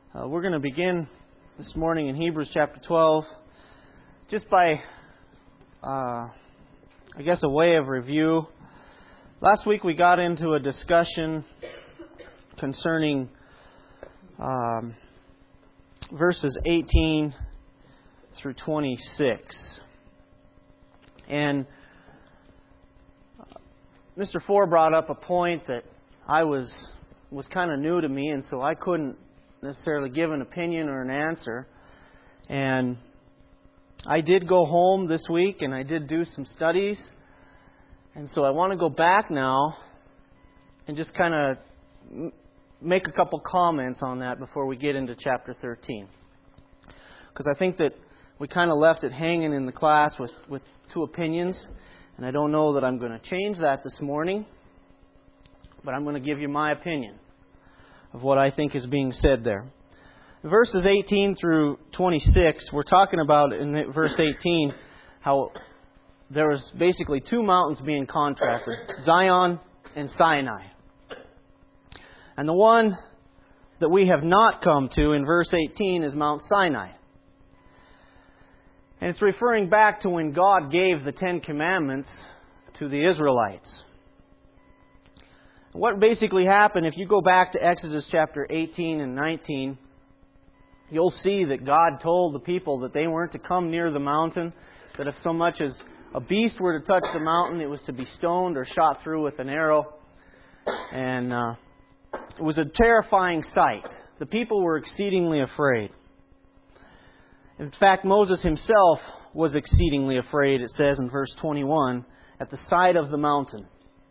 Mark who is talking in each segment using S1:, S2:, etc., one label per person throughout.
S1: We're going to begin this morning in Hebrews chapter 12 just by, a way of review. Last week we got into a discussion concerning verses 18 through 26. And Mr. Four brought up a point that was kind of new to me, and so I couldn't necessarily give an opinion or an answer. And I did go home this week and I did do some studies. And so I want to go back now and just kind of make a couple comments on that before we get into chapter 13. Because I think that we kind of left it hanging in the class with two opinions. And I don't know that I'm going to change that this morning. But I'm going to give you my opinion of what I think is being said there. Verses 18 through 26, we're talking about in verse 18 how there was basically two mountains being contrasted, Zion and Sinai. And the one that we have not come to in verse 18 is Mount Sinai. And it's referring back to when God gave the Ten Commandments to the Israelites. What basically happened, if you go back to Exodus chapter 18 and 19, you'll see that God told the people that they weren't to come near the mountain, that if so much as a beast were to touch the mountain, it was to be stoned or shot through with an arrow. And it was a terrifying sight. The people were exceedingly afraid. In fact, Moses himself was exceedingly afraid, it says in verse 21, at the sight of the mountain.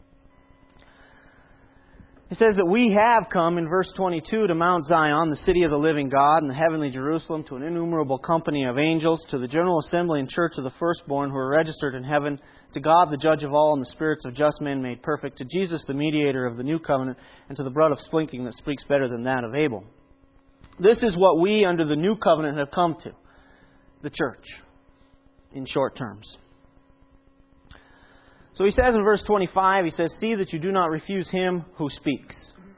S1: It says that we have come, in verse 22, to Mount Zion, the city of the living God, and the heavenly Jerusalem, to an innumerable company of angels, to the general assembly and church of the firstborn who are registered in heaven, to God the judge of all, and the spirits of just men made perfect, to Jesus the mediator of the new covenant, and to the blood of sprinkling that speaks better than that of Abel. This is what we under the new covenant have come to, the church, in short terms. So he says in verse 25, he says, "See that you do not refuse him who speaks.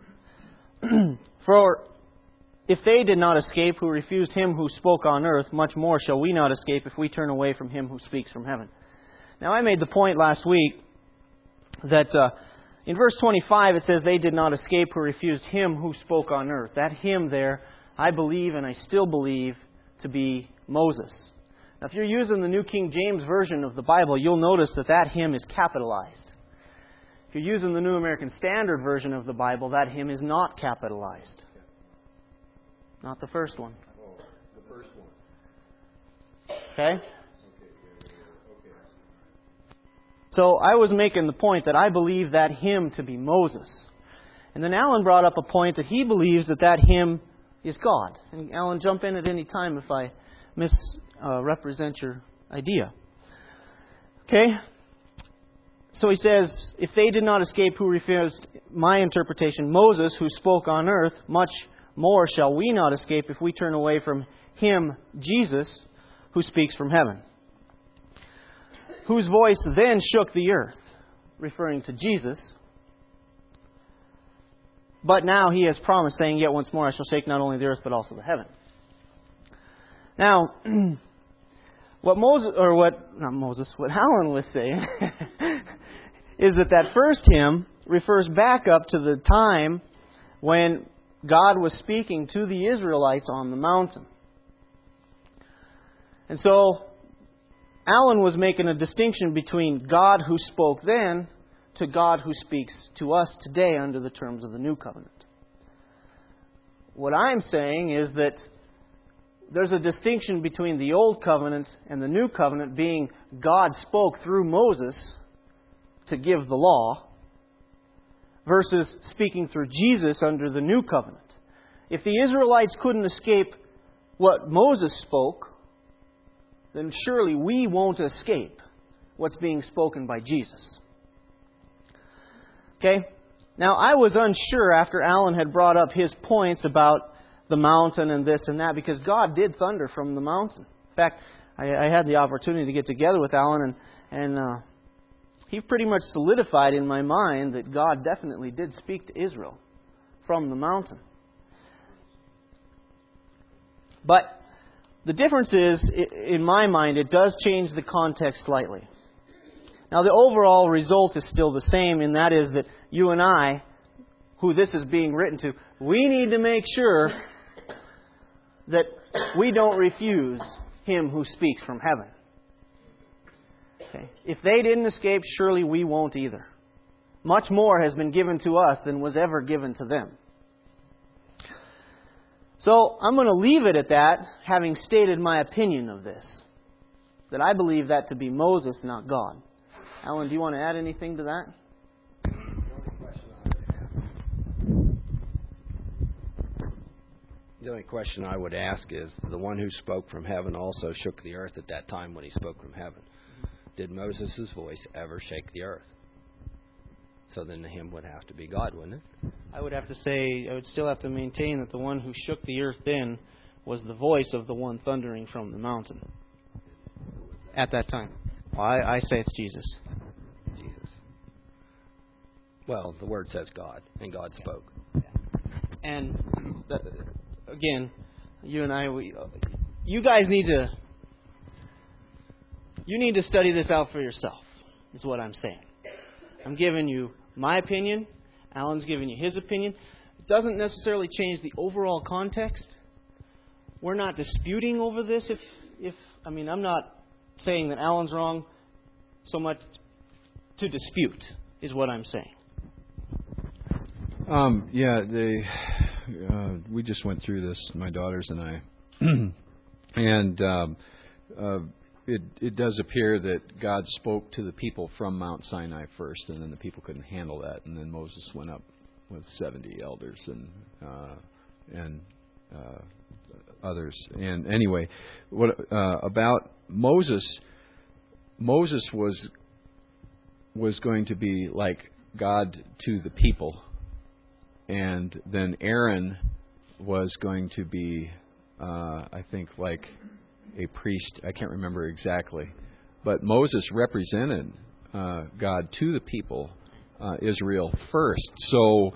S1: For if they did not escape who refused him who spoke on earth, much more shall we not escape if we turn away from him who speaks from heaven." Now I made the point last week that in verse 25 it says, "They did not escape who refused him who spoke on earth." That him there, I believe and I still believe to be Moses. Now, if you're using the New King James Version of the Bible, you'll notice that him is capitalized. If you're using the New American Standard Version of the Bible, that him is not capitalized. Not the first one.
S2: Oh, the first one.
S1: Okay? So I was making the point that I believe that him to be Moses. And then Alan brought up a point that he believes that him is God. And Alan, jump in at any time if I misrepresent your idea. Okay? So he says, if they did not escape who refused my interpretation, Moses, who spoke on earth, much more shall we not escape if we turn away from him, Jesus, who speaks from heaven. Whose voice then shook the earth, referring to Jesus. But now he has promised, saying, "Yet once more I shall shake not only the earth, but also the heaven." Now, what Alan was saying is that first hymn refers back up to the time when God was speaking to the Israelites on the mountain. And so, Alan was making a distinction between God who spoke then to God who speaks to us today under the terms of the New Covenant. What I'm saying is that there's a distinction between the Old Covenant and the New Covenant, being God spoke through Moses to give the law, versus speaking through Jesus under the New Covenant. If the Israelites couldn't escape what Moses spoke, then surely we won't escape what's being spoken by Jesus. Okay? Now, I was unsure after Alan had brought up his points about the mountain and this and that, because God did thunder from the mountain. In fact, I had the opportunity to get together with Alan, and he pretty much solidified in my mind that God definitely did speak to Israel from the mountain. But the difference is, in my mind, it does change the context slightly. Now, the overall result is still the same, and that is that you and I, who this is being written to, we need to make sure that we don't refuse Him who speaks from heaven. Okay. If they didn't escape, surely we won't either. Much more has been given to us than was ever given to them. So I'm going to leave it at that, having stated my opinion of this. That I believe that to be Moses, not God. Alan, do you want to add anything to that?
S2: The only question I would ask is, the one who spoke from heaven also shook the earth at that time when he spoke from heaven. Did Moses' voice ever shake the earth? So then the hymn would have to be God, wouldn't it?
S1: I would still have to maintain that the one who shook the earth then was the voice of the one thundering from the mountain. At that time. I say it's Jesus.
S2: Jesus. Well, the Word says God, and God spoke.
S1: And, again, you and I, you guys need to study this out for yourself, is what I'm saying. I'm giving you my opinion. Alan's giving you his opinion. It doesn't necessarily change the overall context. We're not disputing over this. I'm not saying that Alan's wrong so much to dispute, is what I'm saying.
S3: We just went through this, my daughters and I, and it does appear that God spoke to the people from Mount Sinai first, and then the people couldn't handle that, and then Moses went up with 70 elders and others. And anyway, what about Moses? Moses was going to be like God to the people, and then Aaron was going to be, I think, like a priest. I can't remember exactly, but Moses represented God to the people, Israel first. So,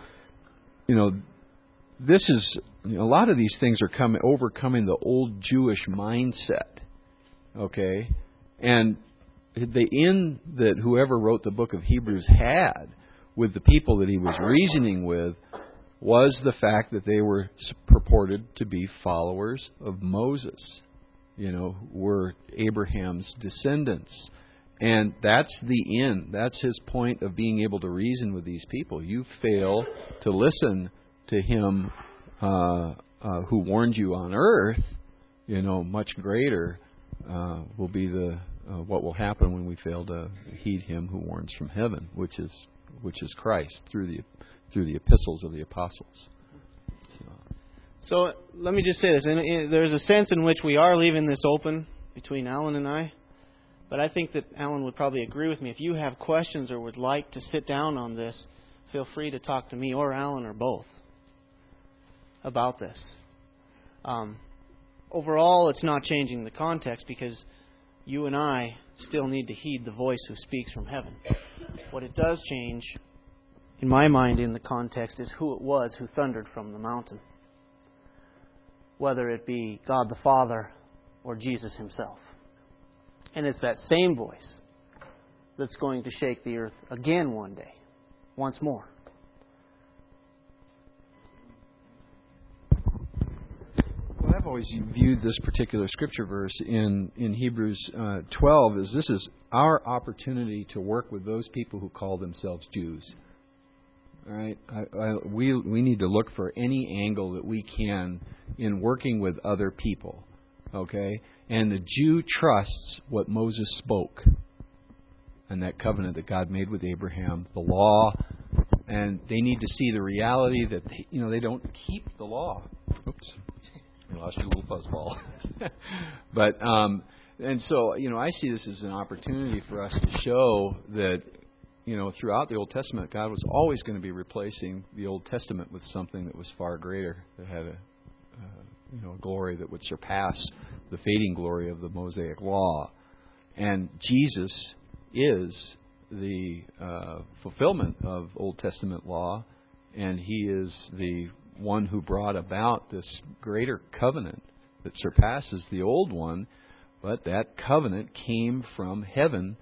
S3: this is a lot of these things are overcoming the old Jewish mindset. Okay, and the end that whoever wrote the book of Hebrews had with the people that he was reasoning with was the fact that they were purported to be followers of Moses. Were Abraham's descendants. And that's the end. That's his point of being able to reason with these people. You fail to listen to him who warned you on earth, much greater will be what will happen when we fail to heed him who warns from heaven, which is Christ through the epistles of the apostles.
S1: So let me just say this. There's a sense in which we are leaving this open between Alan and I. But I think that Alan would probably agree with me. If you have questions or would like to sit down on this, feel free to talk to me or Alan or both about this. Overall, it's not changing the context because you and I still need to heed the voice who speaks from heaven. What it does change, in my mind, in the context, is who it was who thundered from the mountain. Whether it be God the Father or Jesus Himself. And it's that same voice that's going to shake the earth again one day, once more.
S3: Well, I've always viewed this particular scripture verse in Hebrews 12 as this is our opportunity to work with those people who call themselves Jews. All right, we need to look for any angle that we can in working with other people. Okay, and the Jew trusts what Moses spoke, and that covenant that God made with Abraham, the law, and they need to see the reality that they don't keep the law. Oops, I lost your little fuzzball. But and so I see this as an opportunity for us to show that. Throughout the Old Testament, God was always going to be replacing the Old Testament with something that was far greater, that had a glory that would surpass the fading glory of the Mosaic Law. And Jesus is the fulfillment of Old Testament law, and He is the one who brought about this greater covenant that surpasses the old one, but that covenant came from heaven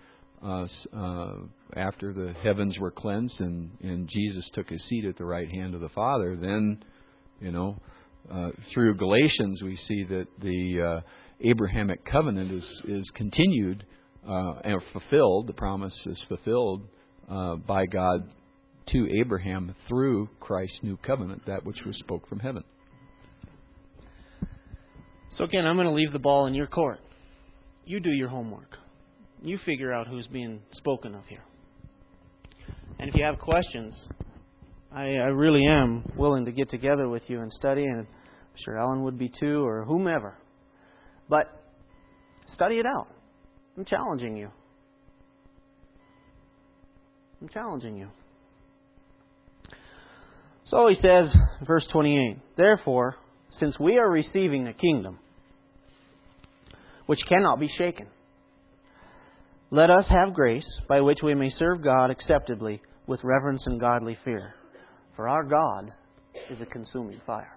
S3: after the heavens were cleansed and Jesus took his seat at the right hand of the Father. Then, through Galatians we see that the Abrahamic covenant is continued and fulfilled. The promise is fulfilled by God to Abraham through Christ's new covenant, that which was spoke from heaven.
S1: So again, I'm going to leave the ball in your court. You do your homework. You figure out who's being spoken of here. And if you have questions, I really am willing to get together with you and study, and I'm sure Ellen would be too, or whomever. But study it out. I'm challenging you. I'm challenging you. So he says, verse 28, "Therefore, since we are receiving a kingdom which cannot be shaken, let us have grace by which we may serve God acceptably with reverence and godly fear. For our God is a consuming fire."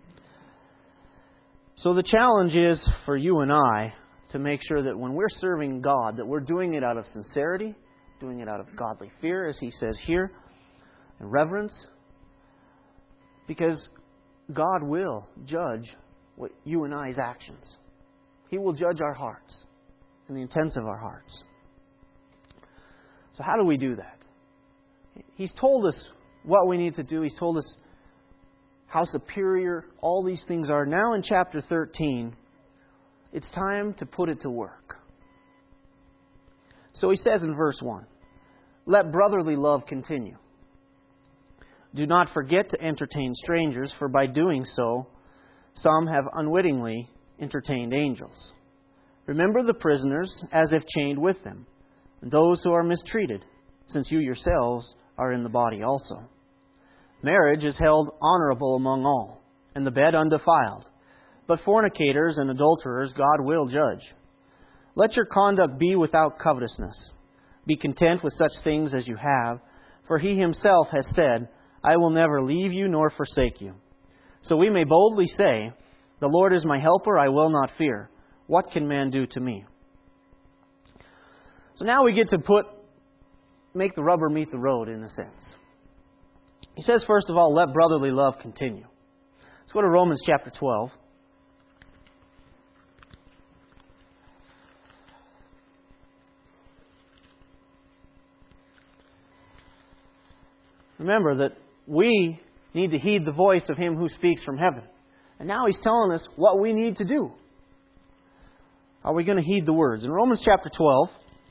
S1: So the challenge is for you and I to make sure that when we're serving God, that we're doing it out of sincerity, doing it out of godly fear, as he says here, and reverence. Because God will judge what you and I's actions. He will judge our hearts and the intents of our hearts. So how do we do that? He's told us what we need to do. He's told us how superior all these things are. Now in chapter 13, it's time to put it to work. So he says in verse 1, "Let brotherly love continue. Do not forget to entertain strangers, for by doing so, some have unwittingly entertained angels. Remember the prisoners as if chained with them, and those who are mistreated, since you yourselves are in the body also. Marriage is held honorable among all, and the bed undefiled. But fornicators and adulterers God will judge. Let your conduct be without covetousness. Be content with such things as you have, for He Himself has said, 'I will never leave you nor forsake you.' So we may boldly say, 'The Lord is my helper, I will not fear. What can man do to me?'" So now we get to make the rubber meet the road in a sense. He says, first of all, let brotherly love continue. Let's go to Romans chapter 12. Remember that we need to heed the voice of Him who speaks from heaven. And now He's telling us what we need to do. Are we going to heed the words? In Romans chapter 12,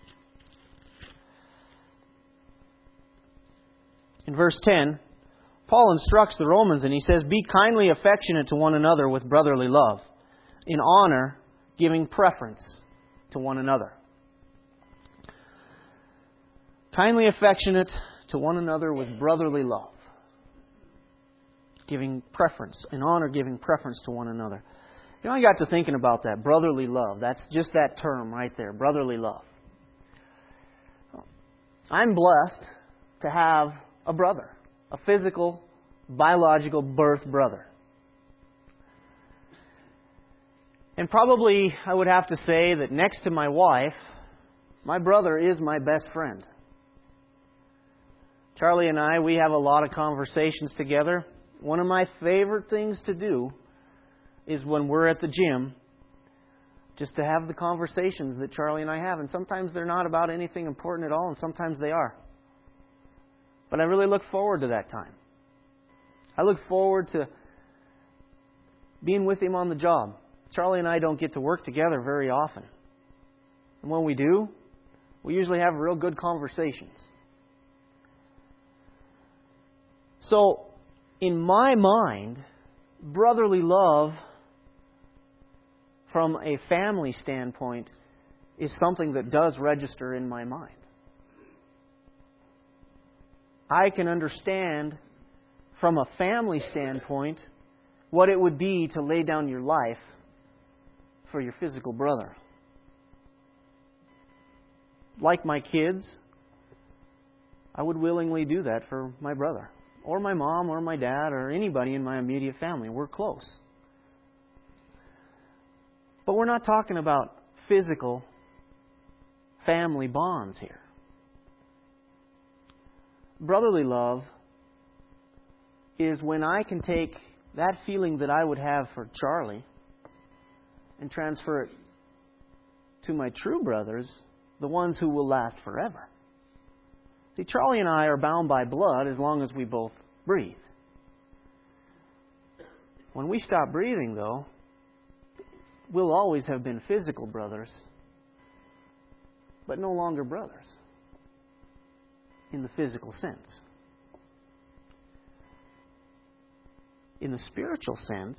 S1: in verse 10, Paul instructs the Romans and he says, "Be kindly affectionate to one another with brotherly love, in honor, giving preference to one another." Kindly affectionate to one another with brotherly love. Giving preference, in honor, giving preference to one another. I got to thinking about that, brotherly love. That's just that term right there, brotherly love. I'm blessed to have a brother, a physical, biological birth brother. And probably I would have to say that next to my wife, my brother is my best friend. Charlie and I, we have a lot of conversations together. One of my favorite things to do is when we're at the gym, just to have the conversations that Charlie and I have. And sometimes they're not about anything important at all, and sometimes they are. But I really look forward to that time. I look forward to being with him on the job. Charlie and I don't get to work together very often. And when we do, we usually have real good conversations. So, in my mind, brotherly love from a family standpoint is something that does register in my mind. I can understand from a family standpoint what it would be to lay down your life for your physical brother. Like my kids, I would willingly do that for my brother, or my mom, or my dad, or anybody in my immediate family. We're close. But we're not talking about physical family bonds here. Brotherly love is when I can take that feeling that I would have for Charlie and transfer it to my true brothers, the ones who will last forever. See, Charlie and I are bound by blood as long as we both breathe. When we stop breathing, though, we'll always have been physical brothers, but no longer brothers in the physical sense. In the spiritual sense,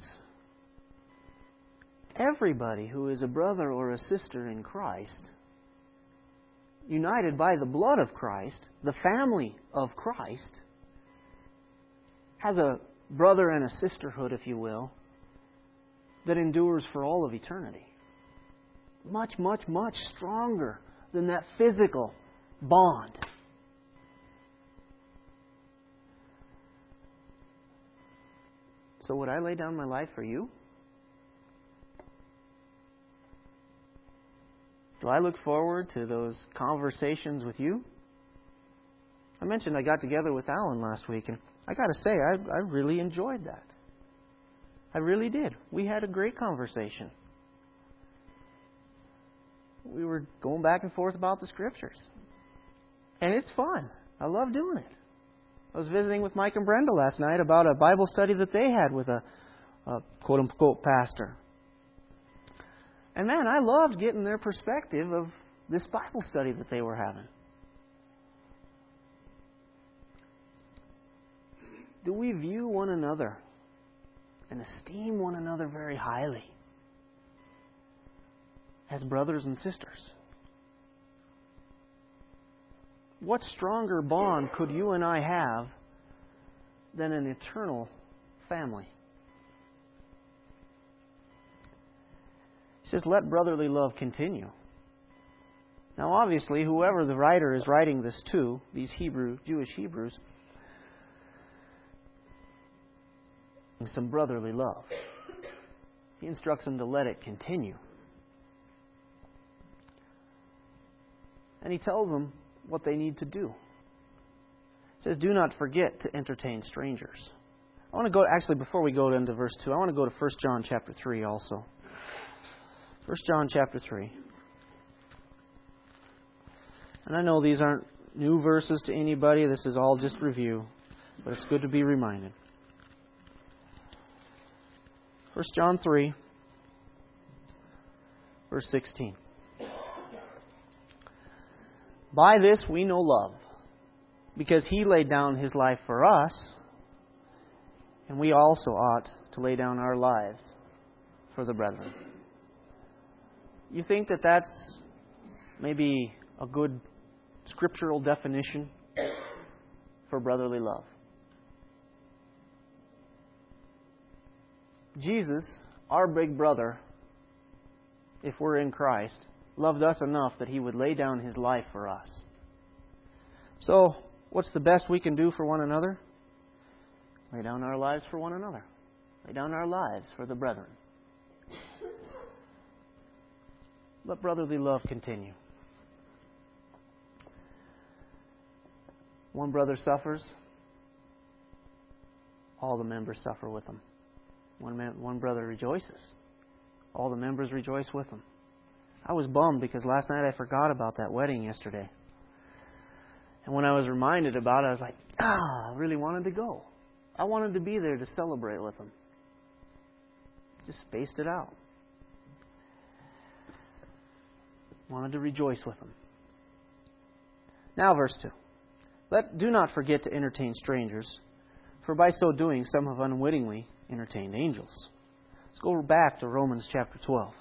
S1: everybody who is a brother or a sister in Christ, united by the blood of Christ, the family of Christ, has a brother and a sisterhood, if you will, that endures for all of eternity. Much, much, much stronger than that physical bond. So would I lay down my life for you? Do I look forward to those conversations with you? I mentioned I got together with Alan last week, and I got to say, I really enjoyed that. I really did. We had a great conversation. We were going back and forth about the Scriptures. And it's fun. I love doing it. I was visiting with Mike and Brenda last night about a Bible study that they had with a quote-unquote pastor. And man, I loved getting their perspective of this Bible study that they were having. Do we view one another and esteem one another very highly as brothers and sisters? What stronger bond could you and I have than an eternal family? He says, let brotherly love continue. Now, obviously, whoever the writer is writing this to, these Jewish Hebrews, some brotherly love. He instructs them to let it continue. And he tells them what they need to do. He says, do not forget to entertain strangers. I want to go, actually, before we go into verse 2, I want to go to 1 John chapter 3 also. 1 John chapter 3. And I know these aren't new verses to anybody. This is all just review. But it's good to be reminded. 1 John 3, verse 16. By this we know love, because He laid down His life for us, and we also ought to lay down our lives for the brethren. You think that that's maybe a good scriptural definition for brotherly love? Jesus, our big brother, if we're in Christ, loved us enough that He would lay down His life for us. So, what's the best we can do for one another? Lay down our lives for one another. Lay down our lives for the brethren. Let brotherly love continue. One brother suffers, all the members suffer with him. One brother rejoices, all the members rejoice with him. I was bummed because last night I forgot about that wedding yesterday. And when I was reminded about it, I was like, I really wanted to go. I wanted to be there to celebrate with them. Just spaced it out. Wanted to rejoice with them. Now verse 2. Do not forget to entertain strangers, for by so doing some have unwittingly entertained angels. Let's go back to Romans chapter 12.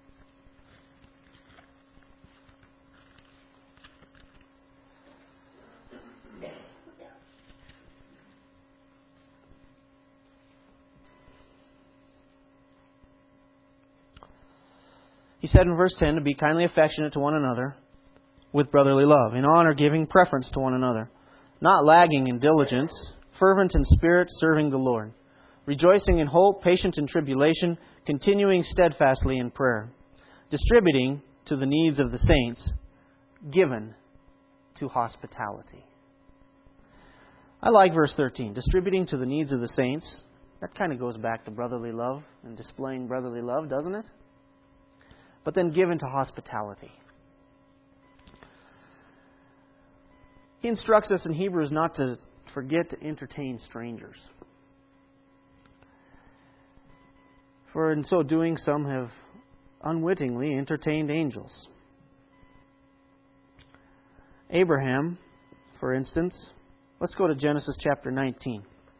S1: He said in verse 10 to be kindly affectionate to one another with brotherly love, in honor giving preference to one another, not lagging in diligence, fervent in spirit, serving the Lord, rejoicing in hope, patient in tribulation, continuing steadfastly in prayer, distributing to the needs of the saints, given to hospitality. I like verse 13, distributing to the needs of the saints. That kind of goes back to brotherly love and displaying brotherly love, doesn't it? But then given to hospitality. He instructs us in Hebrews not to forget to entertain strangers. For in so doing, some have unwittingly entertained angels. Abraham, for instance, let's go to Genesis chapter 19.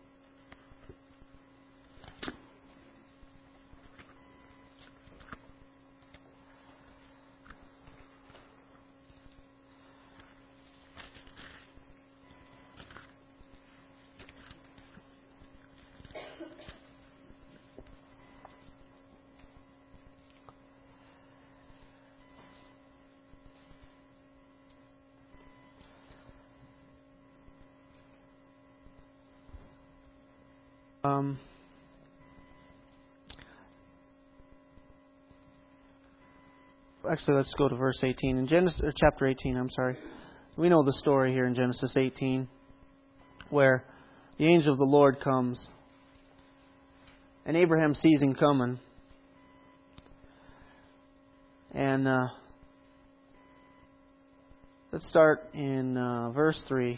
S1: Actually, let's go to verse 18. In Genesis, or chapter 18, I'm sorry. We know the story here in Genesis 18, where the angel of the Lord comes, and Abraham sees him coming. And let's start in verse 2.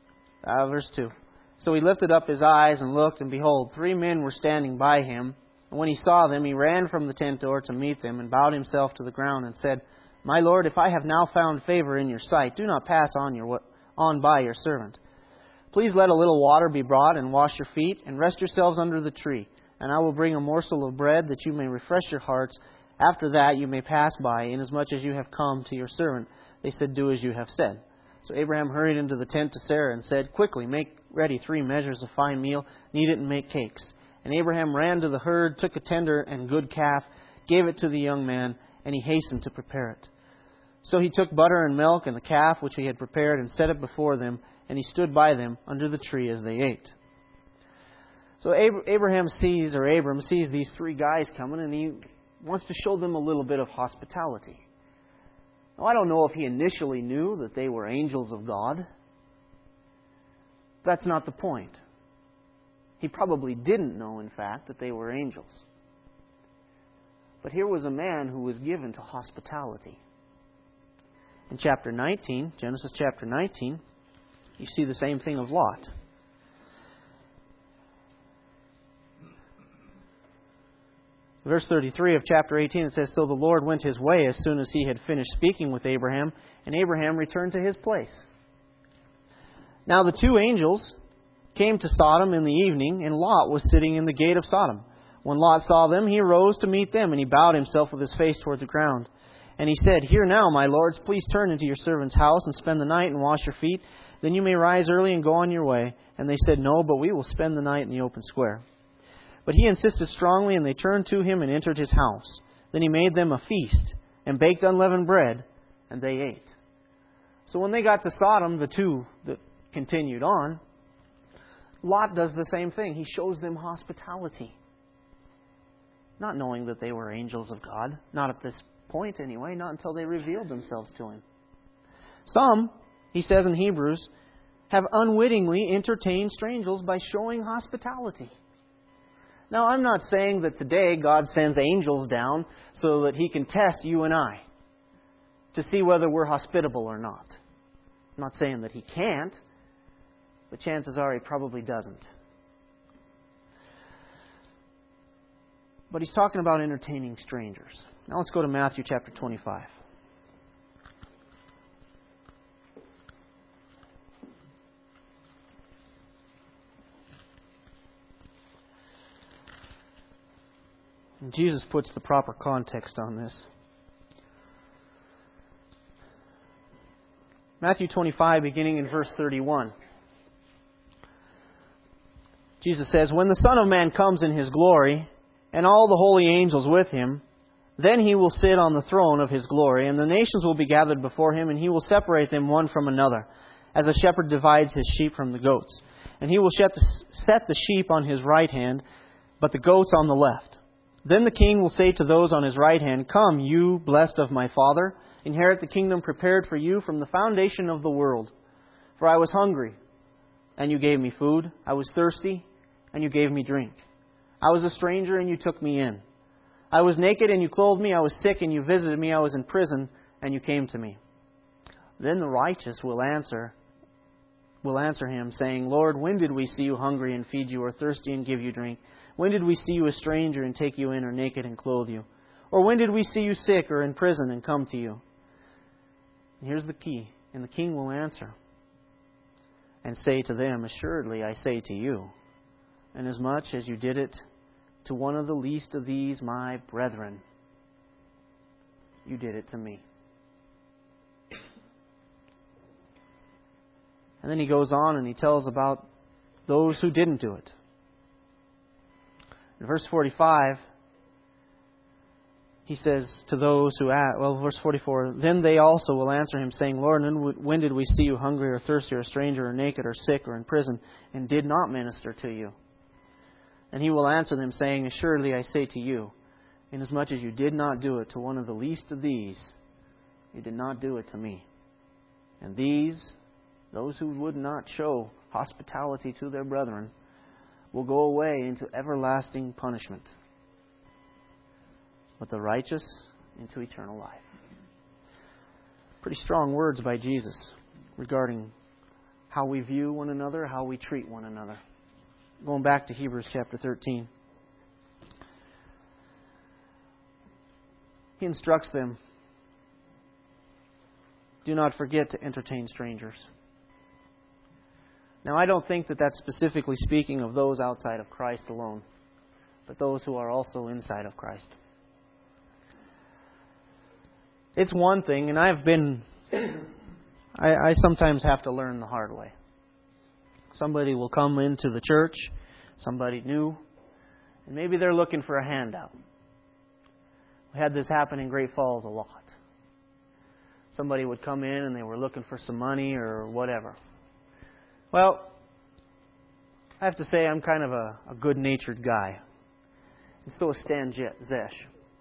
S1: So he lifted up his eyes and looked, and behold, 3 men were standing by him. And when he saw them, he ran from the tent door to meet them, and bowed himself to the ground, and said, My Lord, if I have now found favor in your sight, do not pass on by your servant. Please let a little water be brought, and wash your feet, and rest yourselves under the tree. And I will bring a morsel of bread, that you may refresh your hearts. After that you may pass by, inasmuch as you have come to your servant. They said, Do as you have said. So Abraham hurried into the tent to Sarah, and said, Quickly, make ready 3 measures of fine meal, knead it and make cakes. And Abraham ran to the herd, took a tender and good calf, gave it to the young man, and he hastened to prepare it. So he took butter and milk and the calf which he had prepared, and set it before them, and he stood by them under the tree as they ate. So Abram sees these 3 guys coming, and he wants to show them a little bit of hospitality. Now, I don't know if he initially knew that they were angels of God. That's not the point. He probably didn't know, in fact, that they were angels. But here was a man who was given to hospitality. In chapter 19, Genesis chapter 19, you see the same thing of Lot. Verse 33 of chapter 18, it says, So the Lord went his way as soon as he had finished speaking with Abraham, and Abraham returned to his place. Now the 2 angels came to Sodom in the evening, and Lot was sitting in the gate of Sodom. When Lot saw them, he rose to meet them, and he bowed himself with his face toward the ground. And he said, Here now, my lords, please turn into your servant's house and spend the night and wash your feet. Then you may rise early and go on your way. And they said, No, but we will spend the night in the open square. But he insisted strongly, and they turned to him and entered his house. Then he made them a feast and baked unleavened bread, and they ate. So when they got to Sodom, the 2 that continued on, Lot does the same thing. He shows them hospitality. Not knowing that they were angels of God. Not at this point anyway. Not until they revealed themselves to him. Some, he says in Hebrews, have unwittingly entertained strangers by showing hospitality. Now, I'm not saying that today God sends angels down so that He can test you and I to see whether we're hospitable or not. I'm not saying that He can't, but chances are He probably doesn't. But He's talking about entertaining strangers. Now let's go to Matthew chapter 25. And Jesus puts the proper context on this. Matthew 25, beginning in verse 31. Jesus says, When the Son of Man comes in His glory, and all the holy angels with Him, then He will sit on the throne of His glory, and the nations will be gathered before Him, and He will separate them one from another, as a shepherd divides his sheep from the goats. And He will set the sheep on His right hand, but the goats on the left. Then the king will say to those on his right hand, Come, you blessed of my Father, inherit the kingdom prepared for you from the foundation of the world. For I was hungry, and you gave me food. I was thirsty, and you gave me drink. I was a stranger, and you took me in. I was naked, and you clothed me. I was sick, and you visited me. I was in prison, and you came to me. Then the righteous will answer him, saying, Lord, when did we see you hungry and feed you, or thirsty and give you drink? When did we see you a stranger and take you in, or naked and clothe you? Or when did we see you sick or in prison and come to you? And here's the key. And the king will answer and say to them, Assuredly I say to you, inasmuch as you did it to one of the least of these my brethren, you did it to me. And then he goes on and he tells about those who didn't do it. In verse 45, he says to those who ask, verse 44, Then they also will answer him, saying, Lord, when did we see you hungry or thirsty or a stranger or naked or sick or in prison, and did not minister to you? And he will answer them, saying, Assuredly I say to you, inasmuch as you did not do it to one of the least of these, you did not do it to me. And these, those who would not show hospitality to their brethren, will go away into everlasting punishment, but the righteous into eternal life. Pretty strong words by Jesus regarding how we view one another, how we treat one another. Going back to Hebrews chapter 13. He instructs them, do not forget to entertain strangers. Now, I don't think that that's specifically speaking of those outside of Christ alone, but those who are also inside of Christ. It's one thing, and I sometimes have to learn the hard way. Somebody will come into the church, somebody new, and maybe they're looking for a handout. We had this happen in Great Falls a lot. Somebody would come in and they were looking for some money or whatever. Well, I have to say I'm kind of a good-natured guy. And so is Stan Zesh.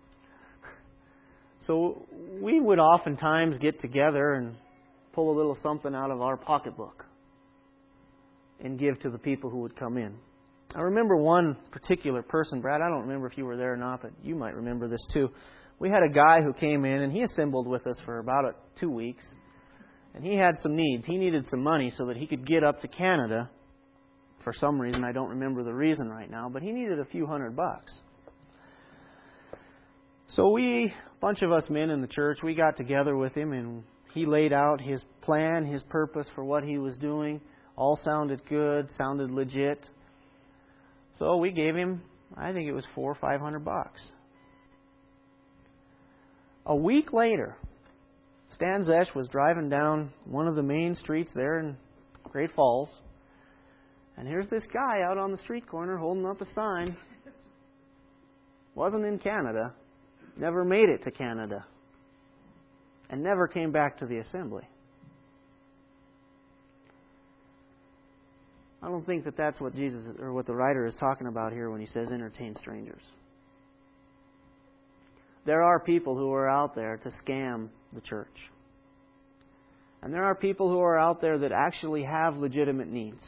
S1: So we would oftentimes get together and pull a little something out of our pocketbook and give to the people who would come in. I remember one particular person, Brad, I don't remember if you were there or not, but you might remember this too. We had a guy who came in and he assembled with us for about 2 weeks. And he had some needs. He needed some money so that he could get up to Canada. For some reason, I don't remember the reason right now, but he needed a few $100. So a bunch of us men in the church, we got together with him and he laid out his plan, his purpose for what he was doing. All sounded good, sounded legit. So we gave him, I think it was $400 or $500. A week later, Stan Zesh was driving down one of the main streets there in Great Falls. And here's this guy out on the street corner holding up a sign. Wasn't in Canada. Never made it to Canada. And never came back to the assembly. I don't think that that's what Jesus or what the writer is talking about here when he says entertain strangers. There are people who are out there to scam the church. And there are people who are out there that actually have legitimate needs.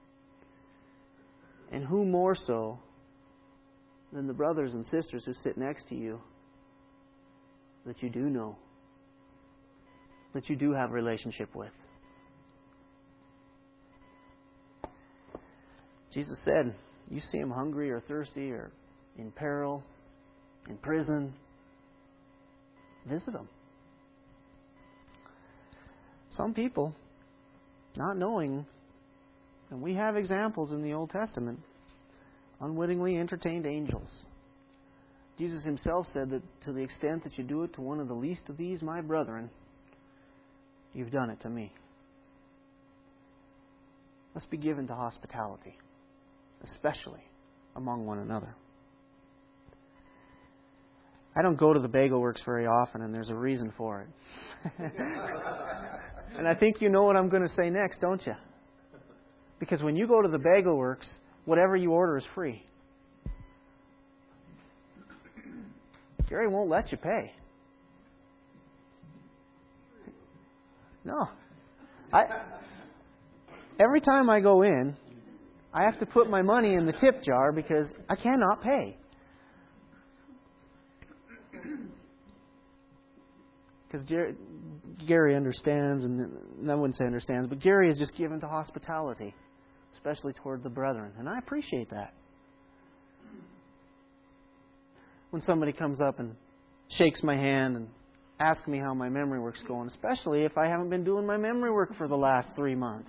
S1: And who more so than the brothers and sisters who sit next to you that you do know, that you do have a relationship with. Jesus said, you see them hungry or thirsty or in peril, in prison, visit them. Some people, not knowing, and we have examples in the Old Testament, unwittingly entertained angels. Jesus himself said that to the extent that you do it to one of the least of these, my brethren, you've done it to me. Let's be given to hospitality, especially among one another. I don't go to the Bagel Works very often, and there's a reason for it. And I think you know what I'm going to say next, don't you? Because when you go to the Bagel Works, whatever you order is free. Gary won't let you pay. No. Every time I go in, I have to put my money in the tip jar because I cannot pay. Because Gary understands, and I wouldn't say understands, but Gary is just given to hospitality, especially toward the brethren. And I appreciate that. When somebody comes up and shakes my hand and asks me how my memory work's going, especially if I haven't been doing my memory work for the last 3 months.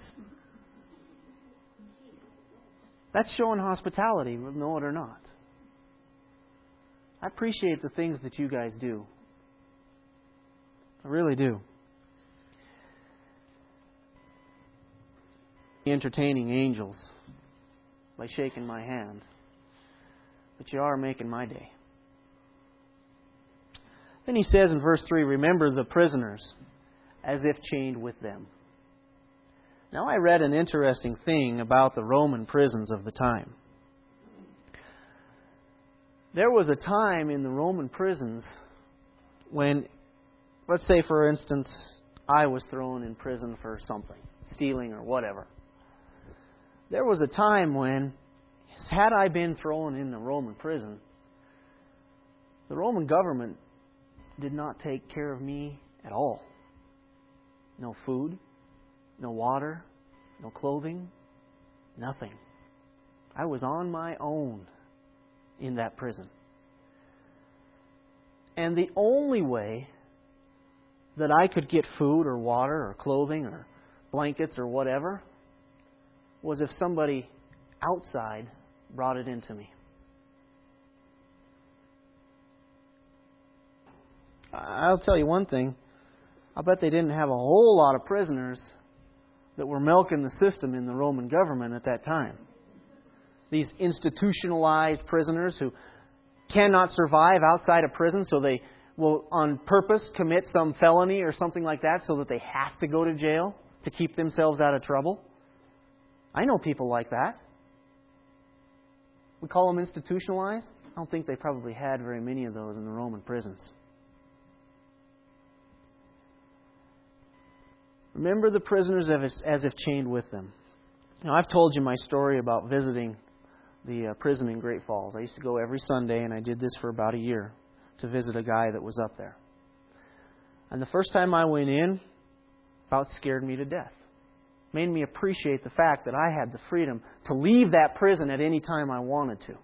S1: That's showing hospitality, know it or not. I appreciate the things that you guys do. I really do. Entertaining angels by shaking my hand. But you are making my day. Then he says in verse 3, remember the prisoners as if chained with them. Now I read an interesting thing about the Roman prisons of the time. There was a time in the Roman prisons when, let's say for instance, I was thrown in prison for something, stealing or whatever. There was a time when, had I been thrown in a Roman prison, the Roman government did not take care of me at all. No food, no water, no clothing, nothing. I was on my own in that prison. And the only way that I could get food or water or clothing or blankets or whatever was if somebody outside brought it into me. I'll tell you one thing. I bet they didn't have a whole lot of prisoners that were milking the system in the Roman government at that time. These institutionalized prisoners who cannot survive outside of prison, so they will on purpose commit some felony or something like that so that they have to go to jail to keep themselves out of trouble. I know people like that. We call them institutionalized. I don't think they probably had very many of those in the Roman prisons. Remember the prisoners as if chained with them. Now, I've told you my story about visiting the prison in Great Falls. I used to go every Sunday, and I did this for about a year, to visit a guy that was up there. And the first time I went in, about scared me to death. Made me appreciate the fact that I had the freedom to leave that prison at any time I wanted to.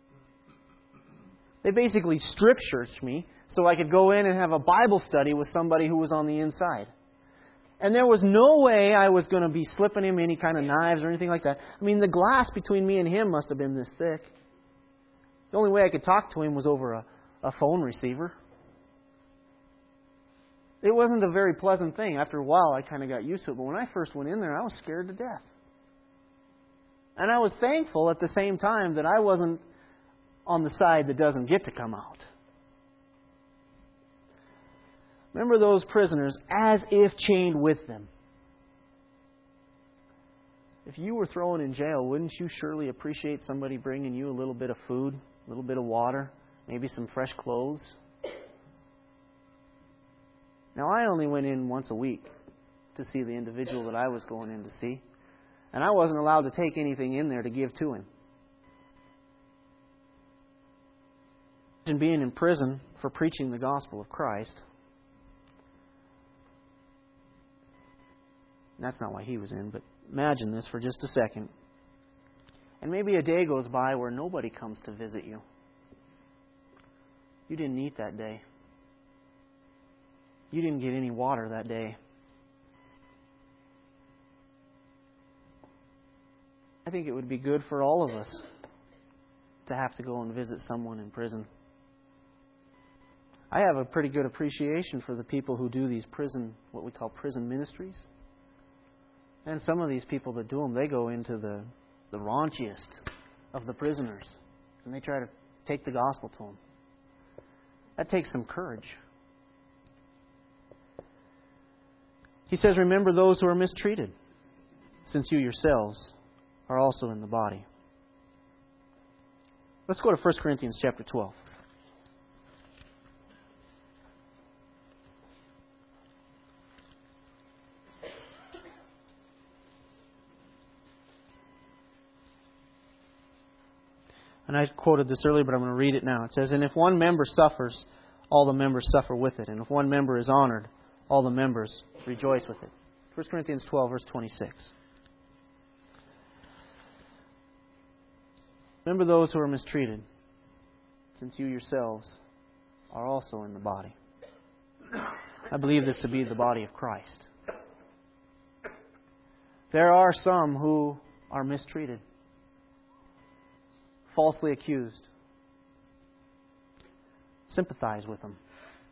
S1: They basically strip-searched me so I could go in and have a Bible study with somebody who was on the inside. And there was no way I was going to be slipping him any kind of knives or anything like that. I mean, the glass between me and him must have been this thick. The only way I could talk to him was over a phone receiver. It wasn't a very pleasant thing. After a while, I kind of got used to it. But when I first went in there, I was scared to death. And I was thankful at the same time that I wasn't on the side that doesn't get to come out. Remember those prisoners as if chained with them. If you were thrown in jail, wouldn't you surely appreciate somebody bringing you a little bit of food, a little bit of water, maybe some fresh clothes? Now, I only went in once a week to see the individual that I was going in to see. And I wasn't allowed to take anything in there to give to him. Imagine being in prison for preaching the gospel of Christ. That's not why he was in, but imagine this for just a second. And maybe a day goes by where nobody comes to visit you. You didn't eat that day. You didn't get any water that day. I think it would be good for all of us to have to go and visit someone in prison. I have a pretty good appreciation for the people who do these what we call prison ministries. And some of these people that do them, they go into the raunchiest of the prisoners. And they try to take the gospel to them. That takes some courage. He says, remember those who are mistreated, since you yourselves are also in the body. Let's go to 1 Corinthians chapter 12. And I quoted this earlier, but I'm going to read it now. It says, "And if one member suffers, all the members suffer with it. And if one member is honored, all the members rejoice with it." 1 Corinthians 12, verse 26. Remember those who are mistreated, since you yourselves are also in the body. I believe this to be the body of Christ. There are some who are mistreated, falsely accused. Sympathize with them.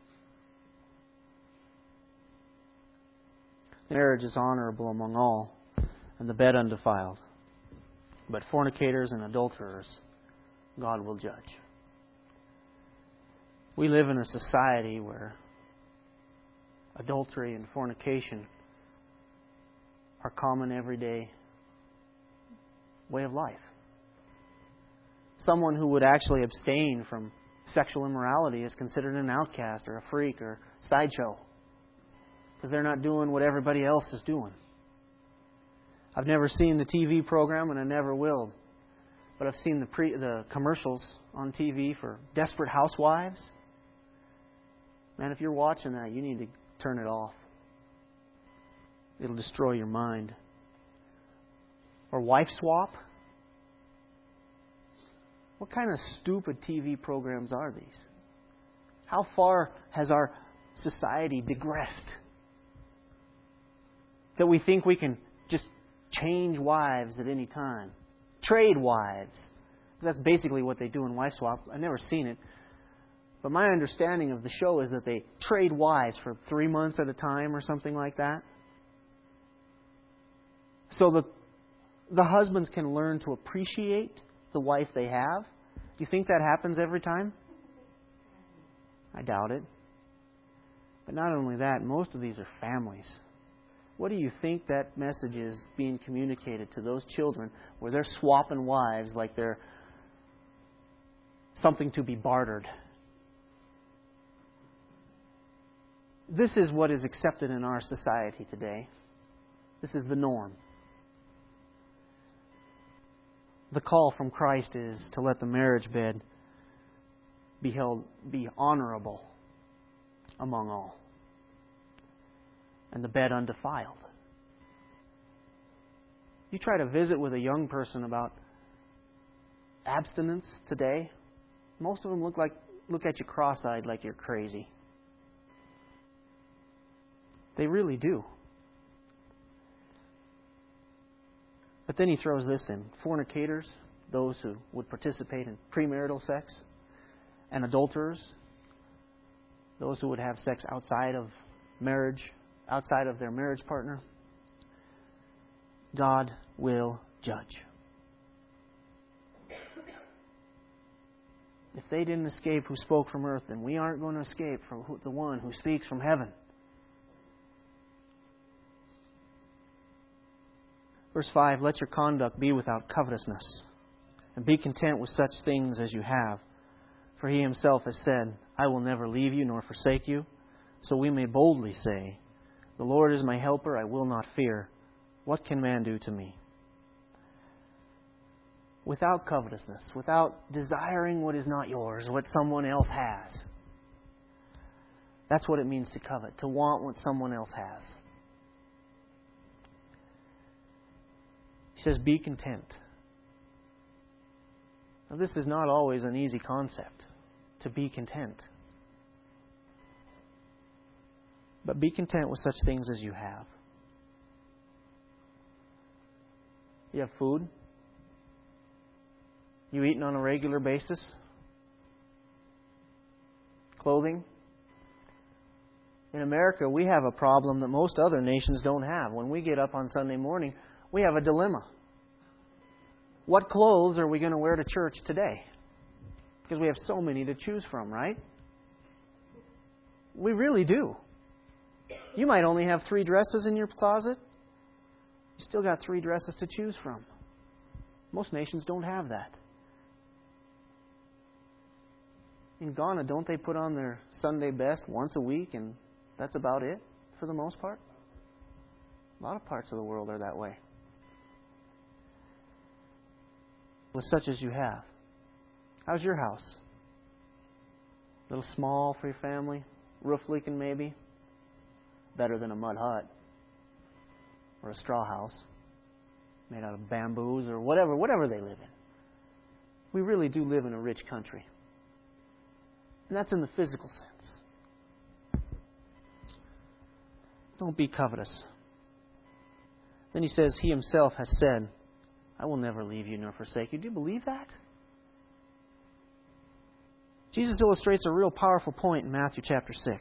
S1: Marriage is honorable among all, and the bed undefiled. But fornicators and adulterers, God will judge. We live in a society where adultery and fornication are common everyday way of life. Someone who would actually abstain from sexual immorality is considered an outcast or a freak or sideshow, because they're not doing what everybody else is doing. I've never seen the TV program, and I never will. But I've seen the commercials on TV for Desperate Housewives. Man, if you're watching that, you need to turn it off. It'll destroy your mind. Or Wife Swap. What kind of stupid TV programs are these? How far has our society digressed that we think we can just change wives at any time? Trade wives. That's basically what they do in Wife Swap. I've never seen it. But my understanding of the show is that they trade wives for 3 months at a time or something like that. So the husbands can learn to appreciate the wife they have. Do you think that happens every time? I doubt it. But not only that, most of these are families. What do you think that message is being communicated to those children where they're swapping wives like they're something to be bartered? This is what is accepted in our society today. This is the norm. The call from Christ is to let the marriage bed be honorable among all, and the bed undefiled. You try to visit with a young person about abstinence today, most of them look at you cross-eyed like you're crazy. They really do. But then he throws this in. Fornicators, those who would participate in premarital sex, and adulterers, those who would have sex outside of marriage, outside of their marriage partner. God will judge. If they didn't escape who spoke from earth, then we aren't going to escape from the one who speaks from heaven. Verse 5, "Let your conduct be without covetousness, and be content with such things as you have. For He Himself has said, I will never leave you nor forsake you. So we may boldly say, The Lord is my helper, I will not fear. What can man do to me?" Without covetousness, without desiring what is not yours, what someone else has. That's what it means to covet, to want what someone else has. He says, be content. Now, this is not always an easy concept, to be content. But be content with such things as you have. You have food. You eating on a regular basis. Clothing. In America, we have a problem that most other nations don't have. When we get up on Sunday morning, we have a dilemma. What clothes are we going to wear to church today? Because we have so many to choose from, right? We really do. You might only have 3 dresses in your closet. You still got 3 dresses to choose from. Most nations don't have that. In Ghana, don't they put on their Sunday best once a week and that's about it for the most part? A lot of parts of the world are that way. With such as you have. How's your house? A little small for your family? Roof leaking maybe? Better than a mud hut or a straw house made out of bamboos or whatever they live in. We really do live in a rich country. And that's in the physical sense. Don't be covetous. Then he says, He Himself has said, I will never leave you nor forsake you. Do you believe that? Jesus illustrates a real powerful point in Matthew chapter 6.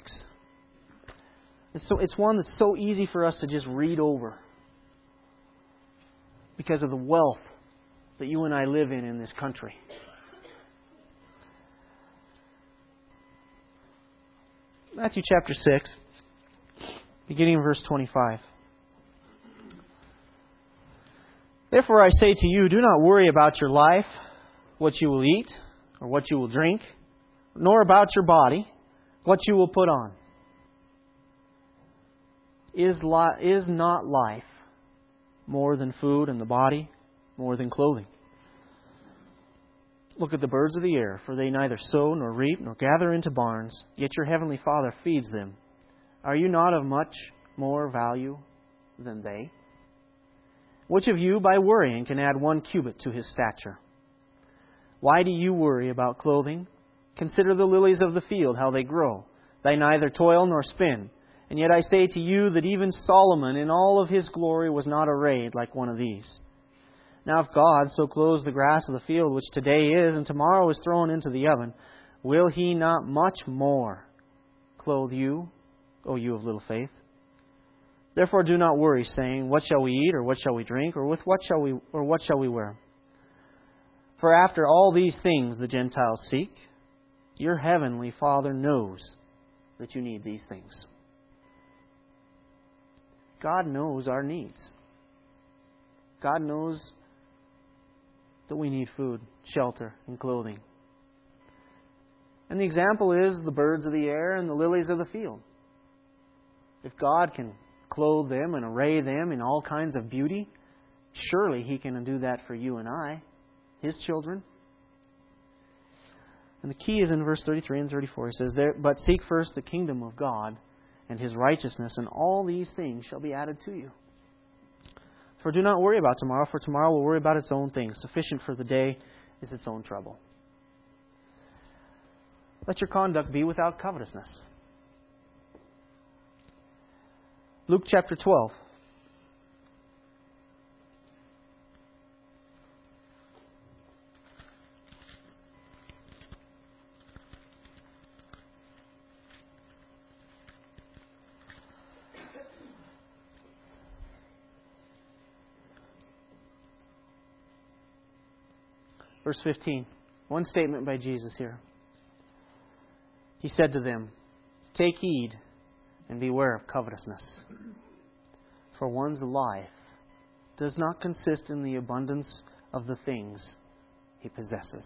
S1: It's one that's so easy for us to just read over because of the wealth that you and I live in this country. Matthew chapter 6, beginning in verse 25. Therefore I say to you, do not worry about your life, what you will eat or what you will drink, nor about your body, what you will put on. Is not life more than food, and the body more than clothing? Look at the birds of the air, for they neither sow nor reap nor gather into barns, yet your heavenly Father feeds them. Are you not of much more value than they? Which of you, by worrying, can add 1 cubit to his stature? Why do you worry about clothing? Consider the lilies of the field, how they grow. They neither toil nor spin. And yet I say to you that even Solomon in all of his glory was not arrayed like one of these. Now if God so clothes the grass of the field, which today is and tomorrow is thrown into the oven, will He not much more clothe you, O you of little faith? Therefore do not worry, saying, what shall we eat, or what shall we drink, or what shall we wear? For after all these things the Gentiles seek, your heavenly Father knows that you need these things. God knows our needs. God knows that we need food, shelter, and clothing. And the example is the birds of the air and the lilies of the field. If God can clothe them and array them in all kinds of beauty, surely He can do that for you and I, His children. And the key is in verse 33 and 34. He says, but seek first the kingdom of God and His righteousness, and all these things shall be added to you. For do not worry about tomorrow, for tomorrow will worry about its own things. Sufficient for the day is its own trouble. Let your conduct be without covetousness. Luke chapter 12. Verse 15. One statement by Jesus here. He said to them, take heed and beware of covetousness. For one's life does not consist in the abundance of the things he possesses.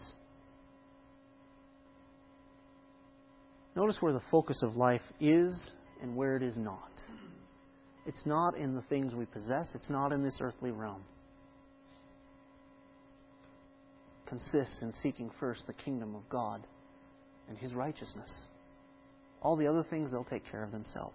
S1: Notice where the focus of life is and where it is not. It's not in the things we possess. It's not in this earthly realm. Consists in seeking first the kingdom of God and His righteousness. All the other things, they'll take care of themselves.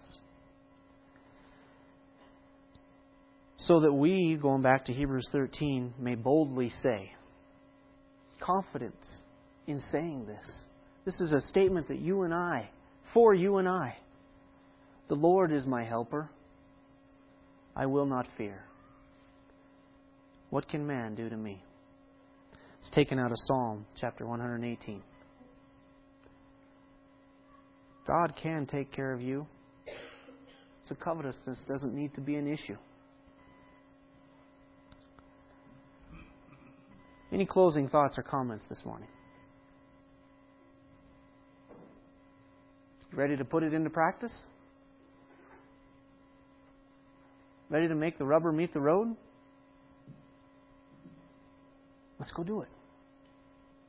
S1: So that we, going back to Hebrews 13, may boldly say, confidence in saying this. This is a statement that you and I, for you and I, the Lord is my helper. I will not fear. What can man do to me? It's taken out of Psalm chapter 118. God can take care of you. So covetousness doesn't need to be an issue. Any closing thoughts or comments this morning? Ready to put it into practice? Ready to make the rubber meet the road? Let's go do it.